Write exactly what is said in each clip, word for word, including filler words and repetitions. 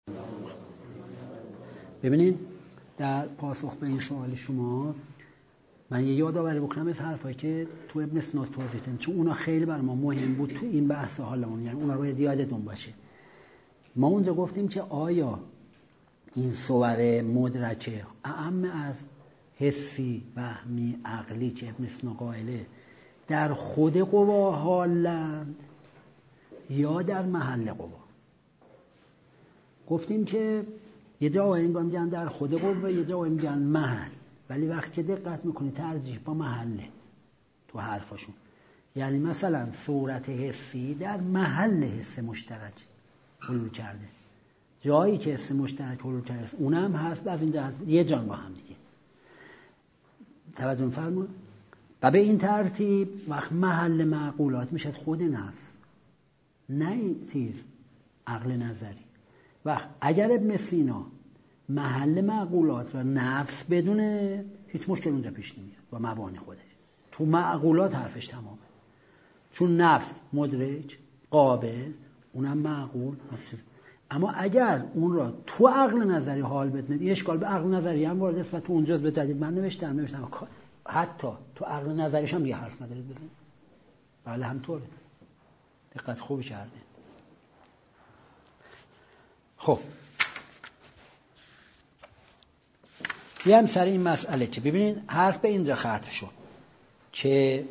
ببینید در پاسخ به این سوال شما من یه یادآوری بکنم از حرفایی که تو ابن سینا توضیح دادم، چون اونا خیلی برای ما مهم بود تو این بحث حالمون، یعنی اونا رو یادتون باشه. ما اونجا گفتیم که آیا این صور مدرکه اعم از حسی، وهمی، عقلی که ابن سینا قائله در خود قوا حالند یا در محل قوا؟ گفتیم که یه جا آقایون میگن در خود قوا، یه جا آقایون میگن محل، ولی وقتی که دقت میکنی ترجیح با محله تو حرفاشون. یعنی مثلا صورت حسی در محل حس مشترک حلول کرده، جایی که حس مشترک حلول کرده اونم هست از این جهت یه جان با هم دیگه. توجه فرمود؟ و به این ترتیب وقت محل معقولات میشه خود نفس، نه این چیز عقل نظری. و اگر ابن سینا محل معقولات و نفس بدونه هیچ مشکل اونجا پیش نمیاد با مبانی خودش. تو معقولات حرفش تمامه، چون نفس مدرک قابل اونم معقول. اما اگر اون را تو عقل نظری حال بدونه، یه اشکال به عقل نظری هم وارد است و تو اونجاست به جدید من نوشتم نوشتم حتی تو عقل نظریش هم یه حرف ندارید بزنید. بله همطوره، دقت خوبی کردید. خب بیایم سر این مسئله که ببینید حرف به اینجا ختم شد که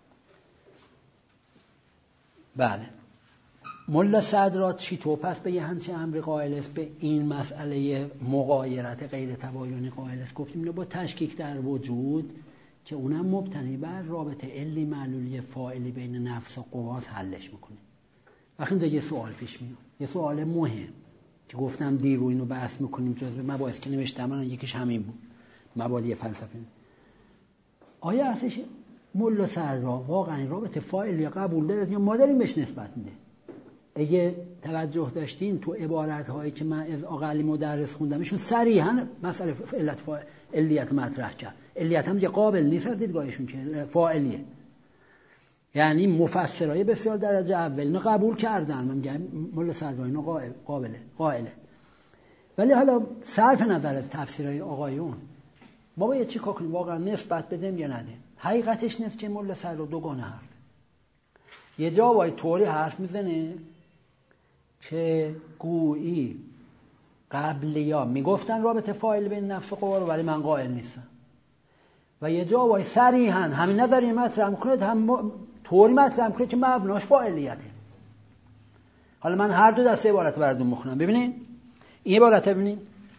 بله ملا صدرات چیتو پس به یه همچه امر قائل است به این مسئله مغایرت غیر تباینی قائل است. گفتیم اینو با تشکیک در وجود که اونم مبتنی بر رابطه علی معلولی فاعلی بین نفس و قواس حلش میکنه. وقتی اینجا یه سوال پیش میاد، یه سوال مهم که گفتم دیرو اینو بحث میکنیم جزء مباحث که نوشتم من یکیش همین بود، مبادی فلسفه. آیا اصلش ملا صدرا واقعا رابطه فاعلی قبول داره یا ما داریم بهش نسبت میده؟ اگه توجه داشتین تو عبارت‌هایی که من از آقلی مدرس خوندم ایشون صریحاً مسئله علت فاعل علیت مطرح کرد. علیت هم یه قابل نیست از دیدگاهشون که فاعلیه، یعنی مفسرای بسیار درجه اول اینو قبول کردن. من میگم ملا صدرا اینو قابله قائله. ولی حالا صرف نظر از تفسیرهای آقایون ما باید چی کار کنیم؟ واقعا نسبت بدیم یا ندیم؟ حقیقتش نیست که ملا صدرا دوگانه حرف. یه جا باید طوری حرف میزنه که گویی قبلیا میگفتن رابطه فاعل بین نفس و قوا رو، ولی من قائل نیستم. و یه جا باید صریحاً همین نظریه مطرح میکنه، هم طوری مطرح میکنه که مبناش فاعلیته. حالا من هر دو دسته عبارت بردون میخونم. ببینید این عبارت، ببینید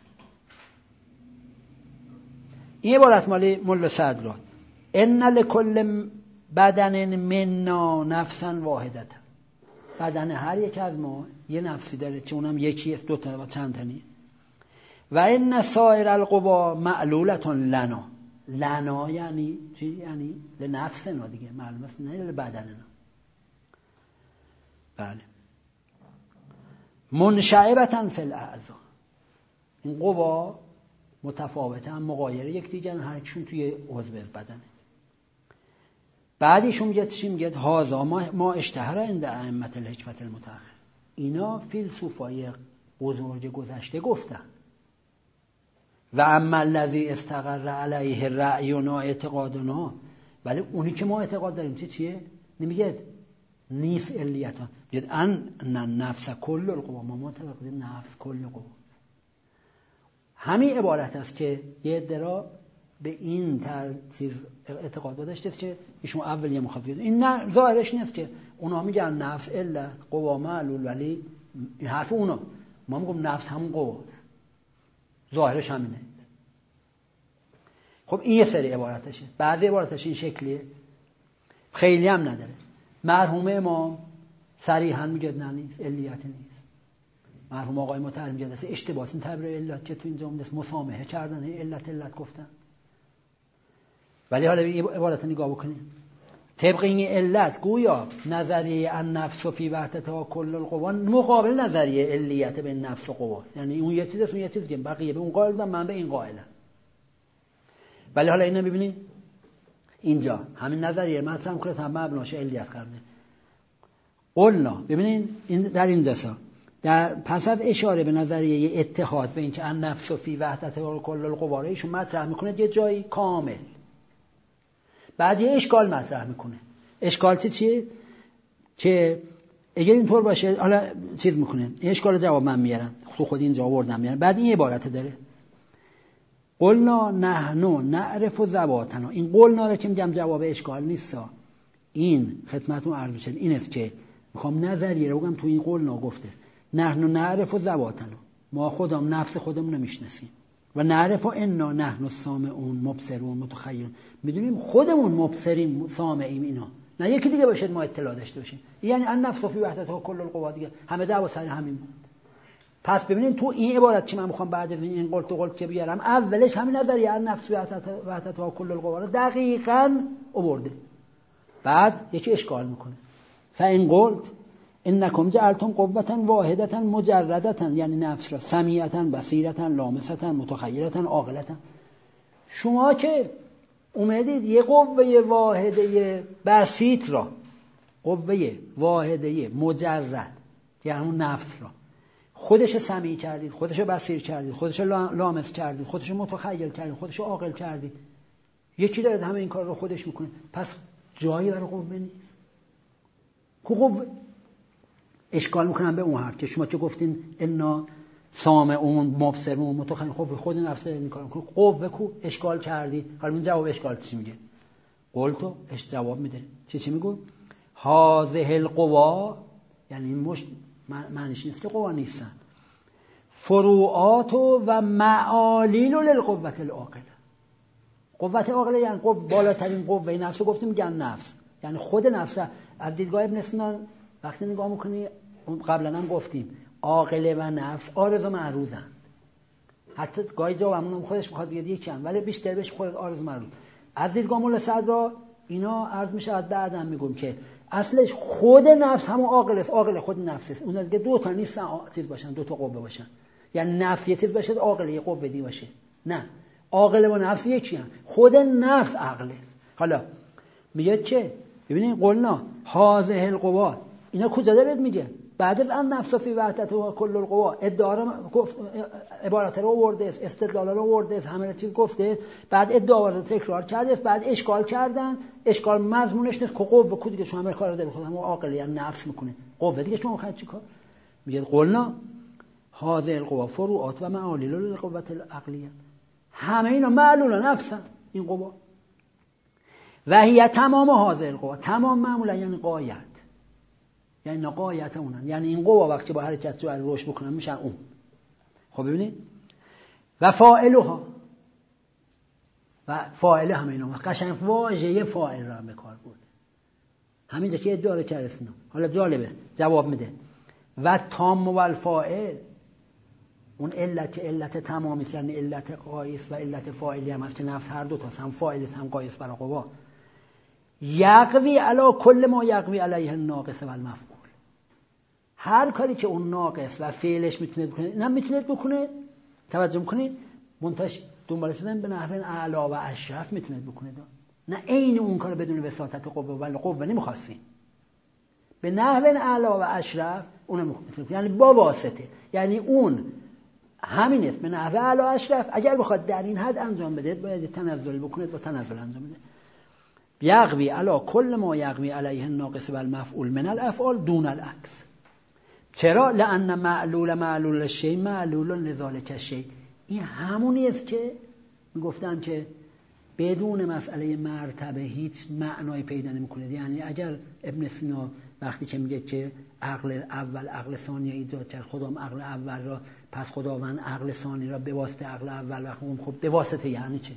این عبارت مالی ملا صدرا: ان لکل بدن منا نفسا واحدتا. بدن هر یک از ما یه نفسی داره که اونم یکی است، دو تا و چند تانی. و ان سایر القوا معلولة لنا. لنا یعنی چی؟ یعنی لنفسنا دیگه، معلوم است نه لبدننا. بله. منشعبة فی الاعضاء. این قوا متفاوته هم مغایر یک دیگر، هر کشون توی عضو از بدنه. بعدیشون میگه چی؟ میگه هازا ما, ما اشتهر عند ائمه الحکمت المتأخر. اینا فیلسوفای بزرگ گذشته گفتن. و اما الذی استقر علیه رأینا اعتقادنا، ولی اونی که ما اعتقاد داریم چی چیه؟ نمیگه نیست علیتا، میگه ان نفس کل القوا. ما معتقدیم نفس کل قوا. همین عبارت است که یه درا به این ترتیب اعتقاد داشته که ایشون اولیه مخاطب. این نه ظاهرش نیست که اونا میگن نفس علت قوا معلول، ولی این حرف اونا. ما میگم نفس همون قوا، ظاهرش همینه. خب این یه سری عبارتشه. بعضی عبارتش این شکلیه، خیلی هم نداره. مرحوم امام صریحا میگه نه نیست، علیت نیست. مرحوم آقای مطهری میگه است اشتباهه. این تعبیر علت که تو اینجا اومده مسامحه کردن، علت علت گفتن. ولی حالا این عبارت نگاه بکنیم. طبق این علت گویا نظریه النفس فی وحدتها کل القوا مقابل نظریه علیت به نفس و قوا، یعنی اون یه چیز است اون یه چیز، که بقیه به اون قائل و من به این قائلم. ولی حالا اینا ببینید اینجا همین نظریه مثلا کنه هم مبناش علیت قراره. قلنا ببینید این در این جسا در پس از اشاره به نظریه اتحاد به اینکه ان نفس فی وحدت و کل القوا را ایشون مطرح میکنه یه جایی کامل. بعد یه اشکال مطرح میکنه. اشکال چیه؟ که اگر اینطور باشه حالا چیز میکنه، این اشکال جواب من میارم، تو خود اینجا آوردم میارم. بعد این عبارت داره قلنا نحنو نعرف ذواتنا. این قلنا رو که میگم جواب اشکال نیستا، این خدمتتون عرض شد این است که میخوام نظریه رو بگم تو این قلنا گفته نحنو نعرف ذواتنا، ما خودم نفس خودمون رو میشناسیم و نعرف انا نحنو سامعون مبصرون متخیلون، میدونیم خودمون مبصریم سامعیم اینا، نه یکی دیگه باشه ما اطلاع داشته باشیم. یعنی ان نفس فی وحدت و کل القوا دیگه همه دعوا سر همین بود. پس ببینید تو این عبارت که من میخوام بعد از این قلت و قلت که بیارم اولش همین نظریه ان نفس فی وحدت و کل القوا رو دقیقاً آورده، بعد یکی اشکال میکنه فان قلت انکم جعلتم قوة واحدة مجردة، یعنی نفس را سمیعة بصیرة لامسة متخیلة عاقلة. شما که اومدید یه قوه واحده بسیط را، قوه واحده مجرد یعنی همون نفس را خودش سمیع کردید، خودش بصیر کردید، خودش لامس کردید، خودش متخیل کردید، خودش عاقل کردید. یکی داره همه این کار رو خودش میکنه، پس جایی برای قوه نیست. کو قوه؟ اشکال میکنم به اون حرف که شما که گفتین انا سامعون مبصرون متخیلون، خب خود نفس این کارو میکنه. قوه کو؟ اشکال کردی. حالا این جواب اشکال چی میگه؟ قلتو اش جواب میده چی چی میگه؟ هذه القوا، یعنی این مش معنیش نیست که قوا نیستن، فروعات و معالیل للقوه العاقله. قوت عاقله یعنی قوه بالاترین قوه نفس، گفتیم میگن نفس یعنی خود نفس. از دیدگاه ابن سینا وقتی نگاه میکنی، قبلا هم گفتیم عاقله و نفس عارض و معروضن، حتی گاهی جوابمون خودش میخواد بگه یکی هم، ولی بیشتر بهش خود عارض و معروض. از دیدگاه مولا صدرا اینا عرض میشه، از بعدم میگم که اصلش خود نفس همون عاقله است، عاقله خود نفس است. اون دیگه دو تا نیستن چیز باشن، دو تا قوه باشن، یعنی نفس یه چیز باشه عاقله یه قوه دی باشه، نه عاقله و نفس یکی هم، خود نفس عقله. حالا میگه چه؟ ببینید قلنا هذه القوا، اینا کجا دارید میگه؟ بعد از ان نفس فی وحدت و کل القوا ادعا رو گفت، عبارت رو آورده است، استدلال رو آورده است، همه چیز گفته، بعد ادعا رو تکرار کرده است، بعد اشکال کردن. اشکال مضمونش نیست که قوه کو دیگه شما همه کارا دارید خود هم عاقل یعنی نفس میکنه، قوه دیگه شما میخواید چیکار؟ میگه قلنا هذه القوا فروعات و معالیل للقوه العقلیه، همه اینا معلول نفسن این قوا. و هی تمام هذه القوا، تمام معمولا یعنی غایت، یعنی نقایت اونن، یعنی این قوا وقتی با حرکت جوهر رشد بکنن میشن اون. خب ببینید و فاعلها، و فاعل همه اینا قشنگ واژه فاعل را به کار برده همینجا که ادعا رو کرد. حالا جالبه جواب میده و تام و الفاعل، اون علت علت تمامی است، یعنی علت قایس و علت فاعلی هم هست که نفس هر دو تا هم فاعل هم قایس برای قوا. یقوی علی کل ما یقوی علیه الناقص و المفعول، هر کاری که اون ناقص و فعلش میتونه بکنه اینم میتونه بکنه. توجه میکنید منتش دنبال شدن به نحو اعلی و اشرف میتونه بکنه دا. نه عین اون کارو بدون وساطت قوه، ولی قوه نمیخواستین به نحو اعلی و اشرف اونم میتونه، یعنی با واسطه، یعنی اون همین است به نحو اعلی و اشرف. اگر بخواد در این حد انجام بده باید تنزل بکنه، با تنزل انجام بده. یقوی علی کل ما یقوی علیه الناقص و المفعول من الافعال دون العکس. چرا؟ لأن معلول معلول الشیء معلول لذالک الشیء. این همونی است که میگفتم که بدون مسئله مرتبه هیچ معنای پیدا نمیکنه. یعنی اگر ابن سینا وقتی که میگه که عقل اول عقل ثانی ایجاد کرد، خدام عقل اول را، پس خداوند عقل ثانی را به واسطه عقل اول و خب به واسطه یعنی چه؟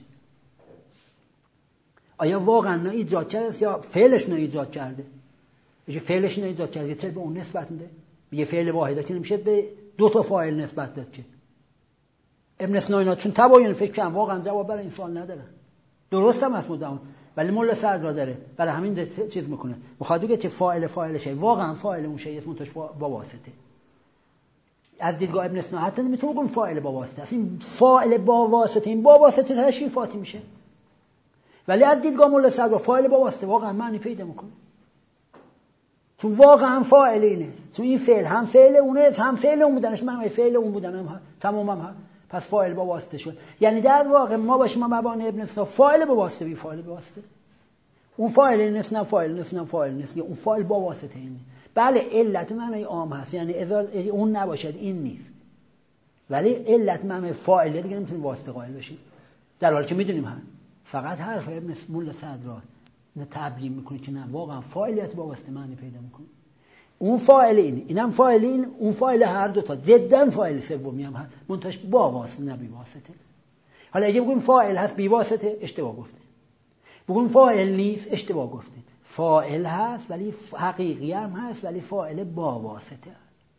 آیا واقعا نه ایجاد کرده یا فعلش نه ایجاد کرده؟ میگه فعلش نه ایجاد کرده، چه به اون نسبت میده؟ یه فعل واحده که نمیشه به دو تا فاعل نسبت داد که. ابن سینا اینا چون تباین فکر کنم واقعا جواب برای این سوال ندارن. درست هم از مدام، ولی مولا صدرا داره برای همین چیز میکنه، میخواد بگه که فاعل فاعل شی واقعا فاعل اون شی اسمش منتش با واسطه. از دیدگاه ابن سینا حتی نمیتونه بگم فاعل با واسطه است، این فاعل با واسطه، این با واسطه تشریفاتی میشه. ولی از دیدگاه مولا صدرا فاعل با واسطه واقعا معنی پیدا میکنه. چون واقعا فاعل اینه، چون این فعل هم فعل اونه هم فعل اون بودنش، من فعل اون بودنم هم تمام هم, هم. پس فاعل با واسطه شد. یعنی در واقع ما باشیم ما مبانی ابن سینا فاعل با واسطه بی فاعل با واسطه. اون فاعل نیست نه فاعل نیست نه فاعل نیست، اون فاعل با واسطه اینه. بله علت معنی عام هست، یعنی ازار اون نباشد این نیست، ولی علت معنی فاعل دیگه نمیتونه واسطه قائل بشیم، در حالی که میدونیم هم فقط حرف ابن مولا صدرا نه تبیین میکنه که نه واقعا فاعلیت با واسطه معنی پیدا میکنه. اون فاعل این اینم فاعل این اون فاعل هر دو تا جدا فاعل سومی هم هست منتش با واسطه نه بی واسطه. حالا اگه بگیم فاعل هست بی واسطه اشتباه گفتیم، بگیم فاعل نیست اشتباه گفتیم. فاعل هست ولی حقیقی هم هست ولی فاعل با واسطه.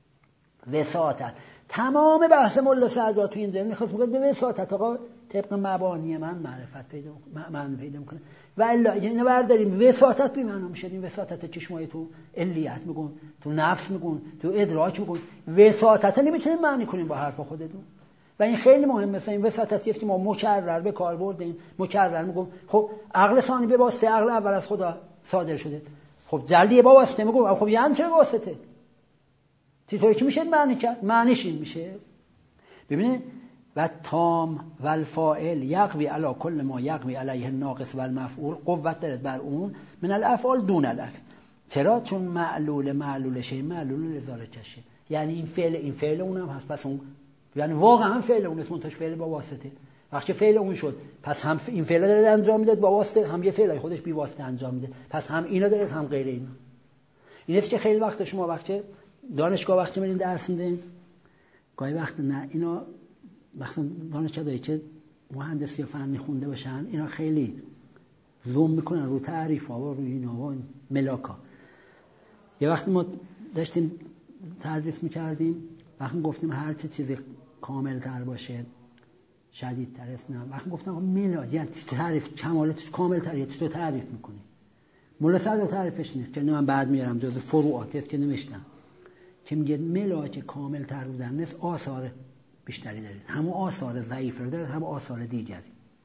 وساطت تمام بحث مولا صدرا تو این زمینه میخواد فقط به وساطت آقا طبق مبانی من معرفت پیدا معنی پیدا میکنه و الا اینو برداریم وساطت بی معنا میشه. این وساطت چشمای تو علیت میگن، تو نفس میگن، تو ادراک میگن، وساطت نمیتونیم معنی کنیم با حرف خودتون و این خیلی مهمه. مثلا این وساطتی است که ما مکرر به کار بردیم، مکرر میگم خب عقل ثانی به واسطه عقل اول از خدا صادر شده، خب جلدی با واسطه میگم خب یعنی چه واسطه چطوری که میشه معنی کرد؟ معنیش این میشه. ببینید و تام و الفاعل یقوی علی کل ما یقوی علیه الناقص و المفعول، قوت دارد بر اون من الافعال دون الاکس. چرا؟ چون معلول معلول شی معلول لذالکشه، یعنی این فعل این فعل اونم هست، پس اون یعنی واقعا فعل اون اسمون تاش فعل با واسطه. وقتی فعل اون شد پس هم این فعل داره انجام میده با واسطه، هم یه فعل خودش بی واسطه انجام میده، پس هم اینا داره هم غیر اینا. این است که خیلی وقت شما وقتی دانشگاه وقتی میرین درس میدین گاهی وقت نه اینا مثلا دانشجوهایی که مهندسی یا فنی خونده باشن اینا خیلی زوم میکنن رو تعریف ها و روی اینا و ملاکا. یه وقت ما داشتیم تدریس میکردیم وقتی گفتیم هر چه چیزی کامل تر باشه شدید تر است، نه وقتی گفتم ملاک یعنی تعریف کمالش کامل تر یعنی تو تعریف میکنی. مولا صدرا تعریفش نیست که من بعد میارم جز فروعاتی است که نوشتم که میگه ملاک کامل تر بودن نیست آثار بیشتری دارید، همون آثار ضعیف رو دارید همون آثار دیگری.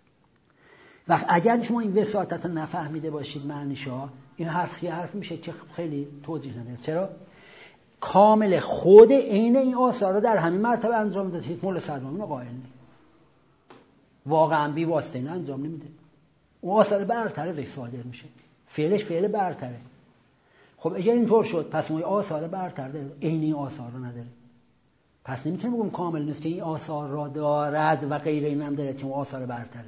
و اگر شما این وساطت نفهمیده باشید معنیشا این حرف یه حرف میشه که خیلی توضیح نداره. چرا؟ کامل خود عین این آثار رو در همین مرتبه انجام داده هیچ مولا صدرا اون قائل نیست، واقعا بی واسطه این انجام نمیده. اون آثار برتر ازش صادر میشه، فعلش فعل برتره. خب اگر اینطور شد پس اون آثار برتر داره عین این آثار رو نداره، پس نمیتونیم بگم کامل نیست که این آثار را دارد و غیر این هم داره که اون آثار برتره.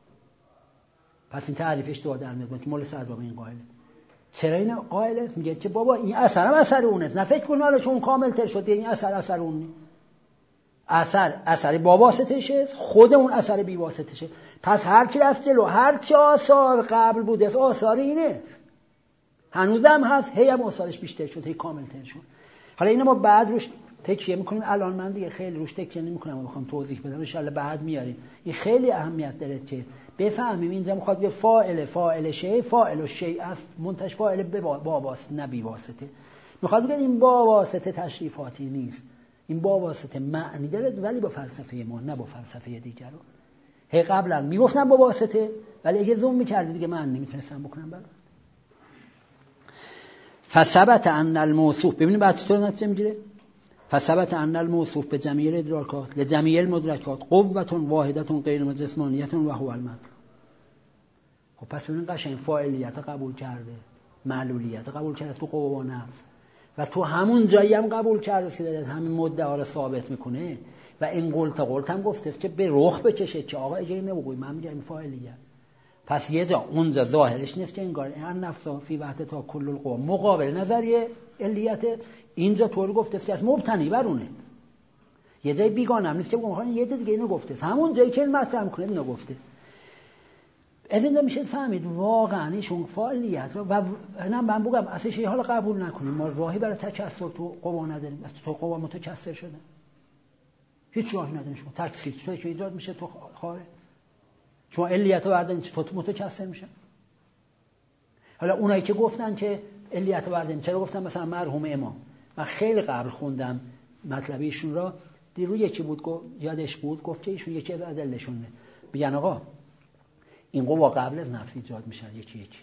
پس این تعریف اشتباه در میاد که مولا صدرا به این قائله. چرا این قائله؟ میگه که بابا این اثر هم اثر اونه، نه فکر کن حالا چون اون کامل تر شده این اثر اثر اون نیست. اثر اثر با واسطه‌شه، خود اون اثر بی واسطه‌شه. پس هر چی از جلو هر چی آثار قبل بوده آثار اینه هنوزم هست، هی هم آثارش بیشتر شد، هی کامل تر شد. حالا اینو ما بعد روش تکیه میکنیم، الان من دیگه خیلی روش تکیه نمیکنم و بخوام توضیح بدم، ان شاءالله بعد میاریم. این خیلی اهمیت داره که بفهمیم اینجا میخواد به فاعل فاعل شی فاعل شی است منتج فاعل به با واسطه نه بی واسطه. میخواد بگه این با واسطه تشریفاتی نیست، این با واسطه معنی داره ولی با فلسفه ما نه با فلسفه دیگران. هی قبلا میگفتم با واسطه ولی اگه زوم میکردی دیگه من نمیتونستم بکنم. بعد فثبت ان الموصوف، ببینید بعد چطور نتیجه میگیره. فثبت ان الموصوف به جمیع الادراکات لجمیع المدرکات قوة واحدة غیر جسمانیة و هو المطلب. خب پس ببینید قشنگ فاعلیت قبول کرده، معلولیت قبول کرده تو قوا و نفس و تو همون جایی هم قبول کرده که داره همین مدعا رو ثابت میکنه و این قلت قلت هم گفته که به رخ بکشه که آقا اجازه نمیگوی من میگم فاعلیت. پس یه جا اونجا ظاهرش نیست که انگار این نفس فی وحدت تا کل القوا مقابل نظریه علیت، اینجا طور گفته که از مبتنی بر اونه. یه جای بیگانه هم نیست که بگم یه جای دیگه اینو گفته، همون جایی که این مطرح میکنه اینو گفته. از اینجا میشه فهمید واقعا ایشون فعالیت رو و نه من بگم اصلا شی حالا قبول نکنیم ما راهی برای تکثر تو قوا نداریم، از تو قوا متکثر شدن هیچ راهی نداریم. شما تکثیر چطور که ایجاد میشه تو خاره شما علیت رو بردارین چطور متکثر میشه؟ حالا اونایی که گفتن که علیت رو بردارین چرا گفتن مثلا مرحوم امام، من خیلی قبل خوندم مطلب ایشون را دیرو یکی بود گفت یادش بود گفت که ایشون یکی از ادلهشونه بگن آقا این قوا قبل از نفس ایجاد میشن یکی یکی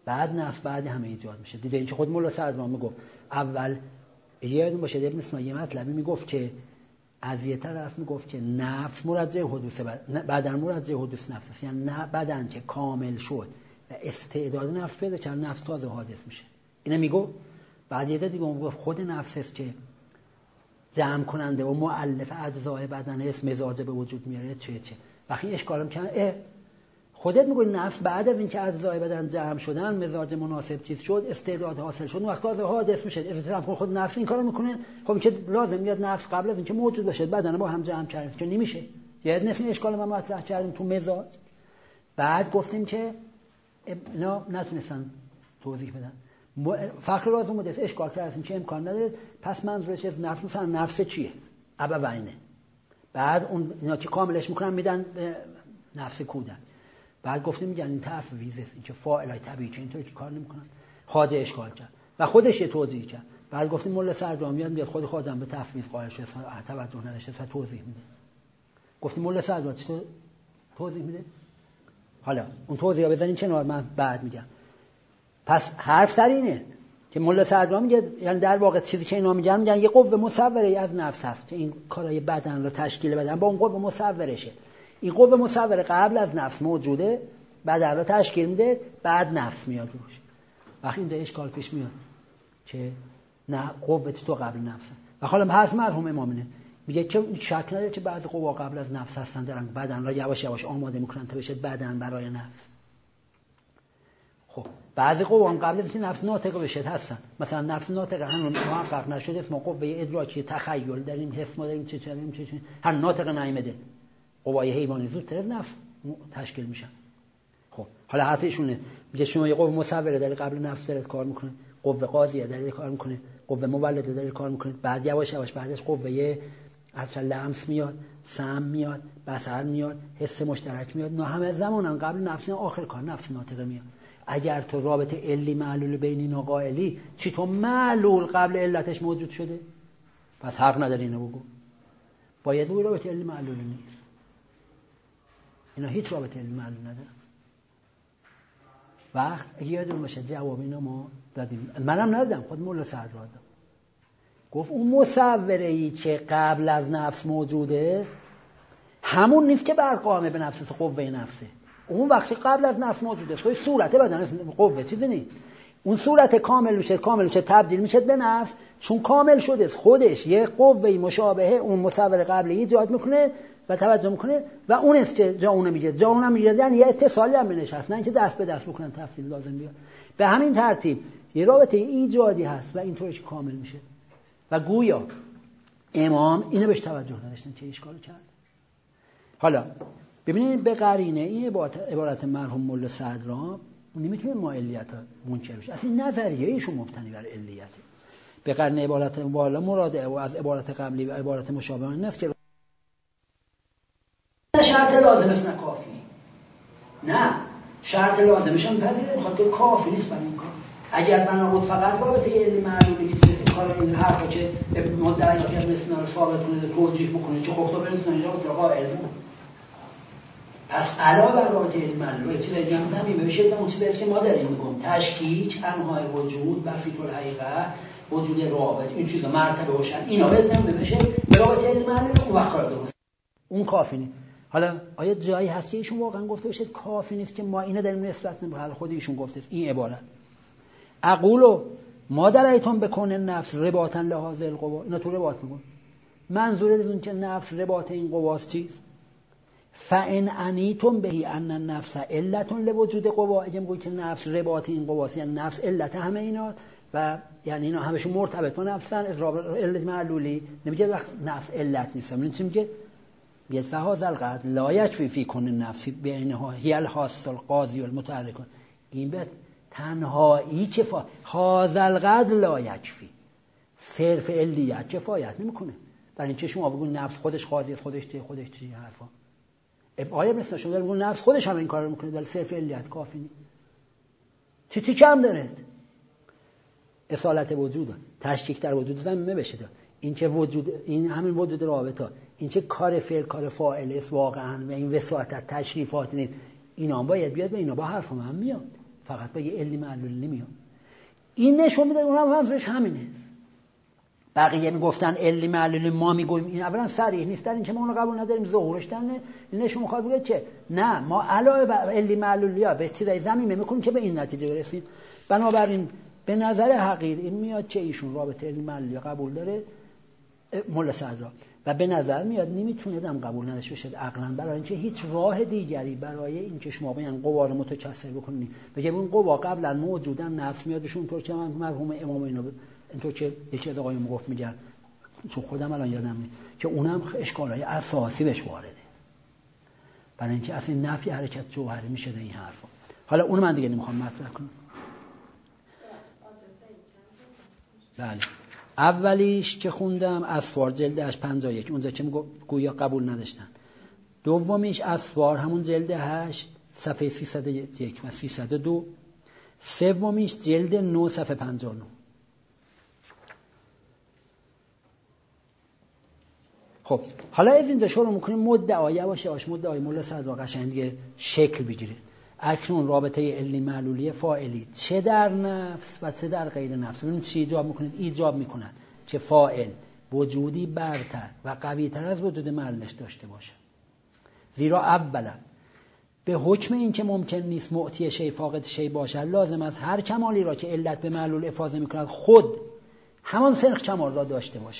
بعد نفس بعد همه ایجاد میشه. دیگه این که خود مولا صدرام میگفت اول یادتون باشه ابن سینا یه مطلبی میگفت که از یه طرف میگفت که نفس مرجع حدوث بدن مرجع حدوث نفس است، یعنی نه بدن که کامل شد و استعداد نفس پیدا کرد نفس تازه حادث میشه. اینو میگفت. بعد یه دیگه میگفت خود نفس است که جمع کننده و مؤلف اجزای بدن است، مزاج به وجود میاره چه چه. وقتی اشکالم کنه خودت میگوی نفس بعد از اینکه اجزای بدن جمع شدن مزاج مناسب چیز شد استعداد حاصل شد وقت تازه حادث میشه. اصلا خود نفس این کارو میکنه. خب این که لازم میاد نفس قبل از اینکه موجود باشه بدن با هم جمع کرد که نمیشه. یاد نفس اشکال ما مطرح کردیم تو مزاج. بعد گفتیم که اینا نتونستن توضیح بدن. فخر رازم بود اشکال کردیم که امکان نداره. پس منظورش از نفس مثلا نفس چیه؟ ابوینه. بعد اون اینا که کاملش میکنن میدن نفس کودک. بعد گفتیم میگن این تفویض است، این که فاعلای طبیعی که اینطوری که کار نمیکنن. خواجه اشکال کرد و خودش یه توضیح کرد. بعد گفتیم مولا صدرامیان میاد خود خواجه به تفویض قائل شد، توجه نداشته و توضیح میده. گفتیم مولا صدرا چطور توضیح میده؟ حالا اون توضیحا بزنین کنار، من بعد میگم. پس حرف سر اینه که مولا صدرا میگه یعنی در واقع چیزی که اینا میگن میگن یه قوه مصوره از نفس هست که این کارهای بدن رو تشکیل بدن با اون قوه مصورشه. این قوه مصوره قبل از نفس موجوده، بعد را تشکیل میده، بعد نفس میاد روش. وقتی اینجا اشکال پیش میاد که نه قوه تو قبل نفسه. و حالا حرف مرحوم امام اینه میگه که شک نداره که بعضی قوا قبل از نفس هستن، دارن بدن را یواش یواش آماده میکنن تا بشه بدن برای نفس. خب بعضی قوا هم قبل از اینکه نفس ناطق بشه هستن. مثلا نفس ناطق هنوز محقق نشده، اسم قوه ادراکی تخیل داریم، حس ما داریم، چه چه داریم، چه چه هر ناطق نیامده. قوای حیوانی زودتر از نفس تشکیل میشن. خب حالا حرف ایشونه میگه شما یه قوه مصوره داره قبل نفس داره کار میکنه، قوه قاضیه داره کار میکنه، قوه مولده داره کار میکنه، بعد یواش یواش بعدش قوه اصلا لمس میاد، سم میاد، بصر میاد، حس مشترک میاد. نه همه زمانن قبل نفس آخر کار نفس ناطقه میاد. اگر تو رابطه علی معلول بین اینا قائلی، چی تو معلول قبل علتش موجود شده؟ پس حق نداری اینو بگو. باید بگو رابطه علی معلول نیست. اینا هیچ رابطه علی معلول نداره. وقت اگه یادتون باشه جواب اینا ما دادیم. منم ندادم، خود مولا صدر داد. گفت اون مصوره‌ای که قبل از نفس موجوده همون نیست که بعد قائم به نفس قوه نفسه. اون وقتی قبل از نفس موجوده توی صورت بدن قوه چیزی نیست. اون صورت کامل میشه، کامل میشه، تبدیل میشه به نفس، چون کامل شده خودش یه قوه مشابهه اون مصور قبلی ایجاد میکنه و توجه میکنه و اون است که جا اونو میگه، جا اونم میگه، یعنی یه اتصالی هم بینش هست، نه اینکه دست به دست بکنن تفصیل لازم بیاد. به همین ترتیب یه رابطه ایجادی هست و اینطوری که کامل میشه. و گویا امام اینو بهش توجه نداشتن که اشکال کرد. حالا ببینید به قرینه این عبارت, عبارت مرحوم مولا صدرا نمیتونه ما علیت منکر بشه. اصلا نظریه ایشون مبتنی بر علیته. به قرینه عبارت بالا مراده و از عبارت قبلی و عبارت مشابه این است که شرط لازم است نه کافی. نه شرط لازمش هم پذیره میخواد که کافی نیست برای این کار. اگر بنا بود فقط رابطه علی معلولی میتونست کار این حرفا که مدعی که ابن سینا رو ثابت کنه توجیه بکنه که خب تو ابن سینا اینجا مطلقا علم. پس علاوه بر رابطه علی معلولی چیزی دیگه هم زمین بشه اون چیزی که ما داریم میگیم تشکیک انواع وجود بسیط الحقیقه وجود رابط این چیزا مرتبه باشن اینا بزنم بشه به رابطه علی معلولی اون وقت کار درست اون کافی نیست. حالا آیا جایی هست که ایشون واقعا گفته باشه کافی نیست که ما اینا داریم نسبت به حال خود ایشون گفته است این عبارت اقولو ما درایتون بکن نفس رباطا لحاظ القوا اینا تو رباط میگن منظور از اون که نفس رباط این قواست چیست فان انیتم بهی ان النفس علت لوجود قوا اگه میگن که نفس رباط این قواست یعنی نفس علت همه اینا و یعنی اینا همشون مرتبط با نفسن از علت معلولی نمیگه نفس علت نیست. من چی میگه بیت فهاز القدر لا یکفی فی کن نفسی بینها هی الحاصل القاضی والمتحرک این بیت تنهایی کفا هاذ القدر لا یکفی صرف علیت کفایت نمیکنه برای اینکه شما بگون نفس خودش قاضی است خودش ته خودش چی حرفا آیا مثلا شما بگون نفس خودش هم این کارو میکنه ولی صرف علیت کافی نیست چی چی کم داره اصالت وجود تشکیک در وجود زمینه بشه این که وجود این همین وجود رابطه این چه کار فعل کار فاعل است واقعا و این وساطت تشریفات نیست اینا باید بیاد و اینا با حرف من میاد فقط با یه علی معلولی نمیاد. این نشون میده اونم منظورش همینه. بقیه میگفتن علی معلولی، ما میگویم این اولا صریح نیست در این که ما اونو قبول نداریم، ظهورش دنه. این نشون میخواد بگه که نه، ما علاوه بر علی معلولی ها به چیزای زمینه میکنیم که به این نتیجه برسیم. بنابراین به نظر حقیر این میاد که ایشون رابطه علی معلولی قبول داره، ملا صدرا، و به نظر میاد نمیتونه دم قبول نداشته باشه عقلا، برای اینکه هیچ راه دیگری برای اینکه شما بیان قوا رو متکثر بکنید بگه اون قوا قبلا موجودن، نفس میادشون، اونطور که من مرحوم امام اینو اینطور که یکی از آقایون گفت میگن، چون خودم الان یادم میاد که اونم اشکالای اساسی بهش وارده، برای اینکه اصلا نفی حرکت جوهری میشه این حرفا. حالا اون من دیگه نمیخوام مطرح کنم. بله، اولیش که خوندم اسفار جلدش پنجاه و یک، اونجا که گویا قبول نداشتن. دومیش اسفار همون جلد هشت صفحه سیصد و یک و سیصد و دو. سومیش جلد نه صفحه پنجاه و نه. خب حالا از اینجا شروع میکنیم مدعا یواش یواش مدعای مولا صدرا قشنگ دیگه شکل بگیره. اکنون رابطه علی معلولی فاعلی چه در نفس و چه در غیر نفس، ببینید چی ایجاب میکنه. ایجاب میکنه که فاعل وجودی برتر و قویتر از وجود معلولش داشته باشه. زیرا اولا به حکم این که ممکن نیست معطی شی فاقد شی باشه، لازم است هر کمالی را که علت به معلول افاضه میکند خود همان سنخ کمال را داشته باشه.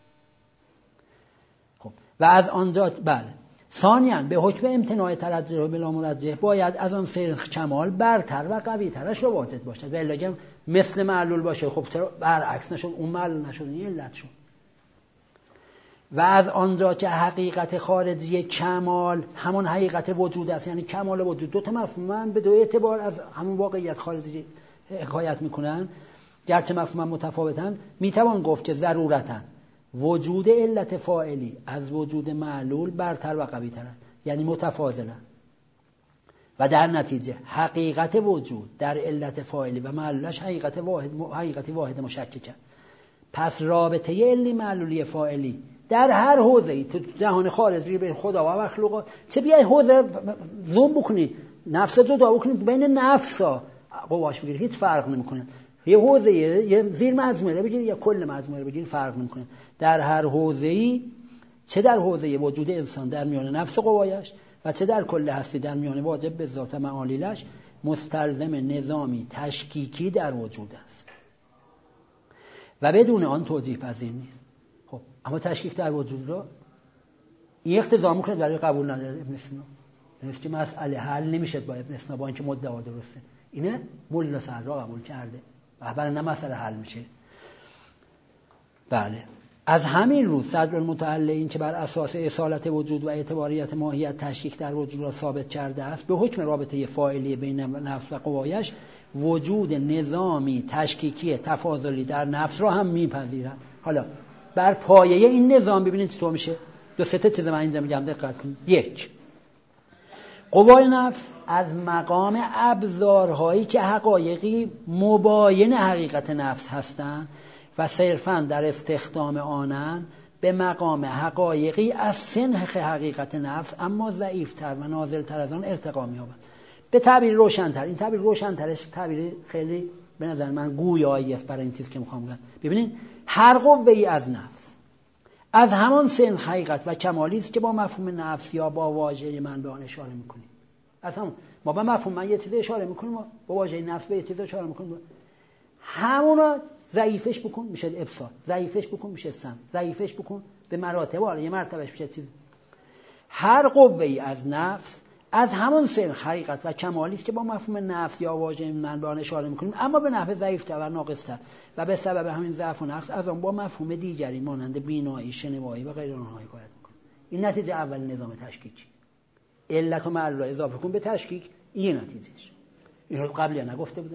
خب و از آنجا بله ثانیاً به حکم امتناع ترجح بلا مرجح باید از آن سنخ کمال برتر و قوی ترش را واجد باشد، و الا مثل معلول باشه خب چرا برعکس نشد، اون معلول نشد این علت شد. و از آنجا که حقیقت خارجی کمال همان حقیقت وجود است، یعنی کمال وجود، دو تا مفهوم به دو اعتبار از همون واقعیت خارجی حکایت میکنن، گرچه مفهوم متفاوتن، میتوان گفت که ضرورتاً وجود علت فاعلی از وجود معلول برتر و قوی تر است، یعنی متفاضلن، و در نتیجه حقیقت وجود در علت فاعلی و معلولش حقیقت واحد حقیقت واحد مشککه. پس رابطه علی معلولی فاعلی در هر حوزه‌ای تو جهان خارجی بین خدا و مخلوقات، چه بیای حوزه زوم بکنی نفس جدا بکنی بین نفسا قواش بگیری هیچ فرق نمیکنه، یه حوزه یه زیر مجموعه بگیری یا کل مجموعه بگیری فرق نمیکنه. در هر حوزه‌ای، چه در حوزه وجود انسان در میان نفس قوایش و چه در کل هستی در میان واجب به ذات معالیلش، مستلزم نظامی تشکیکی در وجود است و بدون آن توجیه پذیر نیست. خب اما تشکیک در وجود رو این اقتضا میکنه برای قبول نداره ابن سینا، یعنی که مسئله حل نمیشه با ابن سینا با اینکه مدعا درسته، اینه مولا صدرا قبول کرده و برای نه مسئله حل میشه. بله، از همین رو صدر المتعلی این که بر اساس اصالت وجود و اعتباریت ماهیت تشکیک در وجود را ثابت کرده است، به حکم رابطه فاعلی بین نفس و قوایش وجود نظامی تشکیکی تفاضلی در نفس را هم میپذیرد. حالا بر پایه این نظام ببینید چطور میشه. دو سه تا چیز من اینجا میگم دقت کنید. یک، قوای نفس از مقام ابزارهایی که حقایقی مباین حقیقت نفس هستند و صرفاً در استخدام آنن به مقام حقایقی از سنخ حقیقت نفس اما ضعیفتر و نازلتر از آن ارتقا می‌یابند. به تعبیر روشن‌تر، این تعبیر روشن‌ترش تعبیر خیلی به نظر من گویایی است برای این چیزی که می‌خوام بگم. ببینید هر قوه‌ای از نفس از همان سنخ حقیقت و کمالی است که با مفهوم نفس یا با واژه من به آن اشاره می‌کنیم. اصلا ما به مفهوم من یه چیز اشاره می‌کنیم، با واژه نفس به یه چیز اشاره می‌کنیم، همونا ضعیفش بکن میشه ابصار، ضعیفش بکن میشه سم، ضعیفش بکن به مراتب آره یه مرتبهش میشه چیز. هر قوه‌ای از نفس از همون سنخ حقیقت و کمالی است که با مفهوم نفس یا واژه من به آن اشاره میکنیم، اما به نحو ضعیف‌تر و ناقص‌تر و به سبب همین ضعف و نقص از آن با مفهوم دیگری مانند بینایی، شنوایی و غیره آنها حکایت میکنیم. این نتیجه اول نظام تشکیکی. علت و معلول را اضافه کن به تشکیک، این نتیجهش. اینو قبلا نگفته بودم.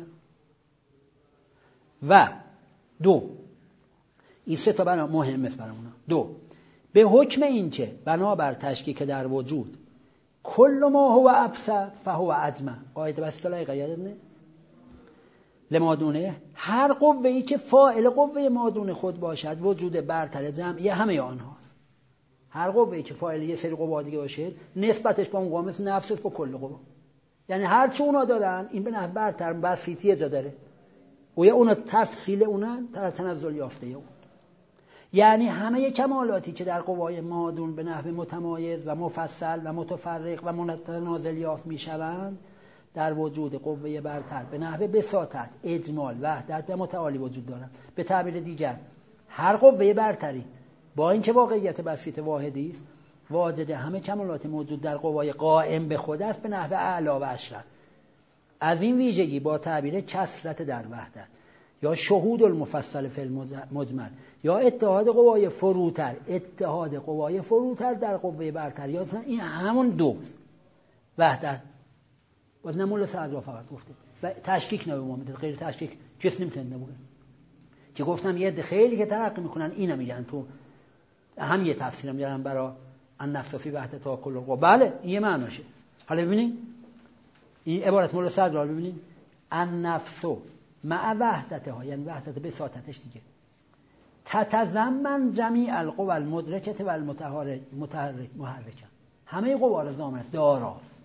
و دو، این سه تا بنا مهم است برای اونا. دو، به حکم این که بنابر تشکیک در وجود کل ما هو ابسط فهو اجمع، قاعده بسیطه لایقه یادتونه لمادونه، هر قوه‌ای که فاعل قوه مادون خود باشد وجود برتر جمعی همه آنهاست. هر قوه‌ای که فاعل یه سری قوا دیگه باشه نسبتش با اون قوه مثل نفسش با کل قوا. یعنی هر چه اونا دارن این به نحو برتر بسیطی جا داره و یا اونا تفصیل اونا تنزل یافته اون. یعنی همه کمالاتی که در قوای مادون به نحو متمایز و مفصل و متفرق و متنازل یافت میشوند در وجود قوه برتر به نحو بساطت، اجمال، وحدت و متعالی وجود دارند. به تعبیر دیگر هر قوه برتری با اینکه واقعیت بسیط واحدی است واجد همه کمالات موجود در قوای قائم به خود است به نحو اعلی و اشرف. از این ویژگی با تعبیر کثرت در وحدت یا شهود المفصل فی المجمل یا اتحاد قوای فروتر اتحاد قوای فروتر در قوه برتر یا این همون دوست وحدت باز نمول سعدرا فقط گفته و تشکیک نبه ما میده، غیر تشکیک کس نمیتونه نبوده که گفتم یه خیلی که ترقی میکنن اینو میگن تو هم یه تفسیرم میارن برای ان نفس فی وحدت تا کل قوا. بله این یه معناشه. حالا ببینید این عبارت مولا سعدرا رو ببینید ان نفس مع وحدتها یعنی وحدت بساطتش دیگه تتضمن جمیع القوى المدرکه و المتحرکه همه قوا را ضامن است داراست.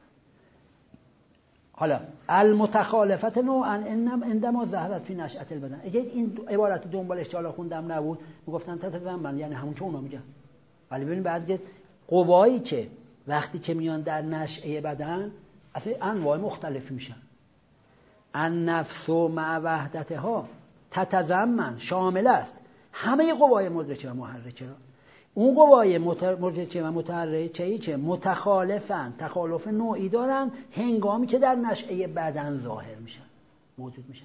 حالا المتخالفت نوعا انما عندما ظهرت فی نشأة البدن. اگه این عبارت دنبالش که حالا خوندم نبود میگفتن تتضمن یعنی همون که اونا میگن. ولی ببین بعد قوایی که وقتی که میان در نشأه بدن اصلا انواع مختلف میشن. النفس مع وحدتها تتضمن شامل است همه قوای مدرکه و محرکه را. اون قوای مدرکه و متحرکه ای که متخالفن تخالف نوعی دارن هنگامی که در نشأه بدن ظاهر میشن موجود میشن.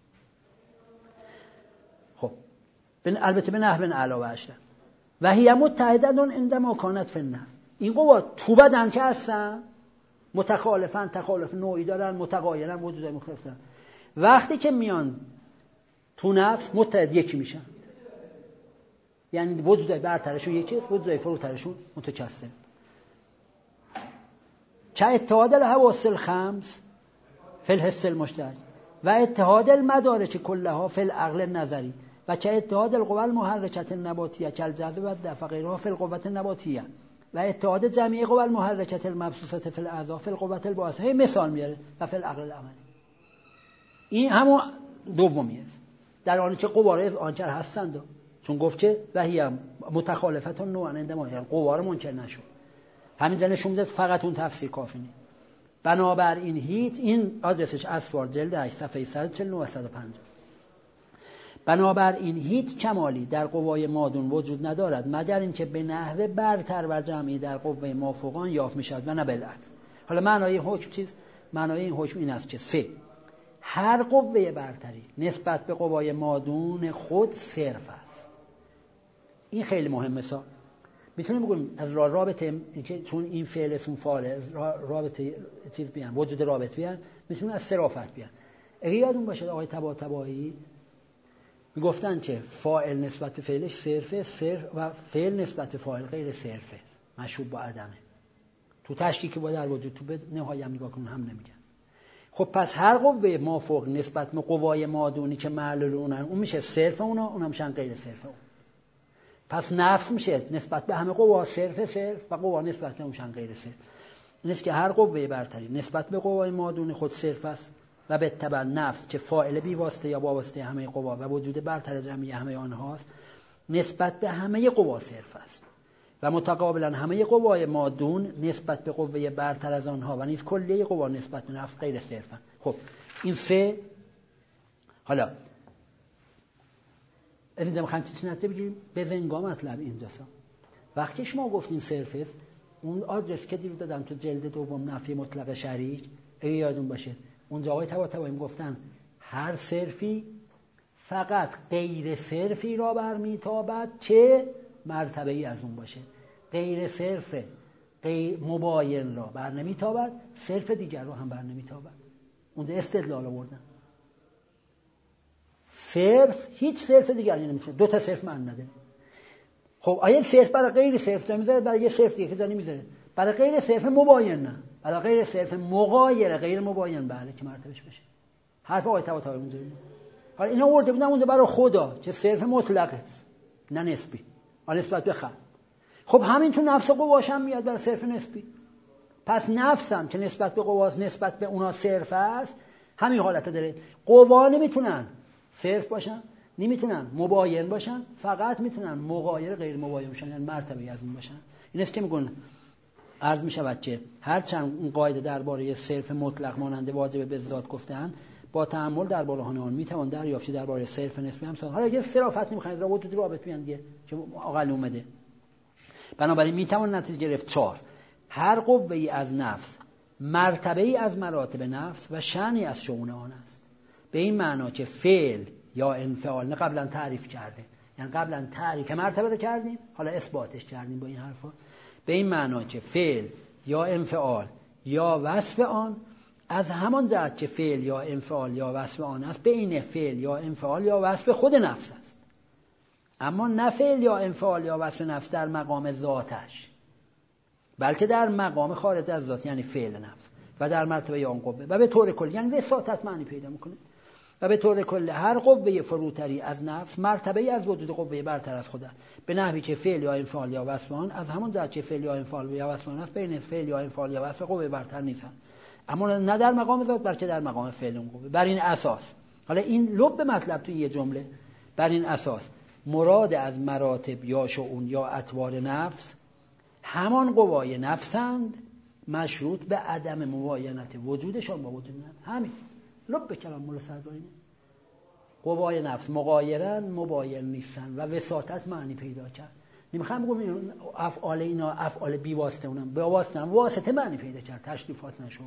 خب البته به نحو اعلی و اشرف و هی متحدن عندما کانت فی النفس. این قوا تو بدن که هستن متخالفن تخالف نوعی دارن متغایرن وجودای مختلف دارن وقتی که میان تو نفس متحد یکی میشن یعنی وجودای برترشون یکیست وجودای فروترشون متکثر. چه اتحاد الحواس الخمس فی الحس المشترک و اتحاد المدارک کلها فی العقل النظری و چه اتحاد القوى المحرکه النباتیه کالجذب و الدفع غیرها فی القوه النباتیه و اتحاد جمعی قوى المحرکه المبسوطه فی الاعضاء فی القوه الباعثه. مثال میاره و فی العقل العملی. این همون دومیه در آنی که قوا را از آنچه هستند چون گفت که وحی متخالفت نوعا عندما یعنی قوا رو منکر نشد. همین نشون میده فقط اون تفسیر کافی نیست. بنابراین هیچ این آدرسش اسوار جلد هشت صفحه صد و چهل و نه و صد و پنجاه. بنابراین هیچ کمالی در قوای مادون وجود ندارد مگر اینکه به نحو برتر و جمعی در قوه مافوقان یافت میشود و نه بالعکس. حالا معنای حکم چیست؟ معنای این حکم این است که سه هر قوه برتری نسبت به قوای مادون خود صرف است. این خیلی مهمه. سا میتونیم بگیم از رابطه که چون این فعل اسم فاعل از رابطه چیز بیان وجود رابط بیان میتونیم از صرافت بیان. اگه یادون باشه آقای طباطبایی میگفتن که فاعل نسبت به فعلش صرفه صرف و فعل نسبت به فاعل غیر صرفه مشوب با عدمه. تو تشکیک با در وجود تو به نهایی هم نگاه کنون هم نمیگن. خب پس هر قوه مافوق نسبت به قوای مادونی که معلول اونن اون میشه صرف اونا اونم میشن غیر صرف اون. پس نفس میشه نسبت به همه قوا صرف صرف و قوا نسبت به اونشن غیر صرف. این است که هر قوه برتری نسبت به قوای مادون خود صرف است و به تبع نفس که فاعل بی واسطه یا با واسطه همه قوا و وجود برتر جمعی همه آنهاست نسبت به همه قوا صرف است و متقابلا همه قوای مادون نسبت به قوه برتر از آنها و نیز کلیه قوا نسبت به نفس غیر صرفن. خب این سه. حالا از اینجا میخوایم چیزی نتیجه بگیریم به زنگا مطلب اینجاسا وقتی شما گفتین صرف است اون آدرس که دیرو دادم تو جلد دوم نفی مطلق شریک اگه یادون باشه اونجا آقای طباطبایی گفتن هر صرفی فقط غیر صرفی را برمیتابد که مرتبه ای از اون باشه. غیر صرف غیر مباین را بر نمیتابد صرف دیگر را هم بر نمیتابد. اونجا استدلال آوردن صرف هیچ صرف دیگری نمیشه دو تا صرف معنی نداره. خب آیا صرف برای غیر صرف جا میذاره برای یه صرف دیگه جا نمیذاره؟ برای غیر صرف مباین نه برای غیر صرف مغایر غیر مباین بله که مرتبهش بشه. حرف آقای طباطبایی اونجا. حالا اینا آورده بودن اونجا برای خدا که صرف مطلق است نه نسبی آن نسبت به خلق. خب همین تو نفس قواش هم میاد برای صرف نسبی پس نفسم که نسبت به قواست نسبت به اونا صرف است همین حالت داره. قوا نمیتونن صرف باشن، نمیتونن مباین باشن، فقط میتونن مغایر غیر مباین باشن، یعنی مرتبه از اون باشن. این است که میگن عرض میشود که هرچند این قاعده درباره صرف مطلق مانند واجب به ذات گفتن، با تأمل در برهان آن میتوان دریافت درباره صرف نسبی هم سال. حالا یه صرافت نمیخواید رابط تو رابط بیان دیگه که اقل اومده. بنابراین میتوان نتیجه گرفت چهار. هر قوه‌ای از نفس مرتبه‌ای از مراتب نفس و شأنی از شؤون آن است. به این معنا که فعل یا انفعال نه قبلا تعریف کرده، یعنی قبلا تعریف مرتبه رو کردیم حالا اثباتش کردیم با این حرفا. به این معنا که فعل یا انفعال یا وصف آن از همان جهت که فعل یا انفعال یا وصف آن است بین فعل یا انفعال یا وصف خود نفس است، اما نه فعل یا انفعال یا وصف نفس در مقام ذاتش، بلکه در مقام خارج از ذات، یعنی فعل نفس و در مرتبه آن قوه و به طور کلی، یعنی وساطت معنی پیدا میکنه. و به طور کلی هر قوه فروتری از نفس مرتبه‌ای از وجود قوه برتر از خود است، به نحوی که فعل یا انفعال یا وصف آن از همان جهت که فعل یا انفعال یا وصف آن است بین فعل یا انفعال یا وصف قوه برتر نیستند، اما نه در مقام ذات بلکه در مقام فعل اون قوه. بر این اساس، حالا این لب مطلب تو یه جمله، بر این اساس مراد از مراتب یا شؤون یا اطوار نفس همان قوای نفسند مشروط به عدم مباینت وجودشان با وجود نفس. همین لب کلام مولا سرگارینه. قوای نفس مغایرن، مباین نیستن و وساطت معنی پیدا کرد. نمیخوام بگم افعال اینا افعال بی واسطه، اونم به واسطه هم واسطه معنی پیدا کرد، تشریفات نشون.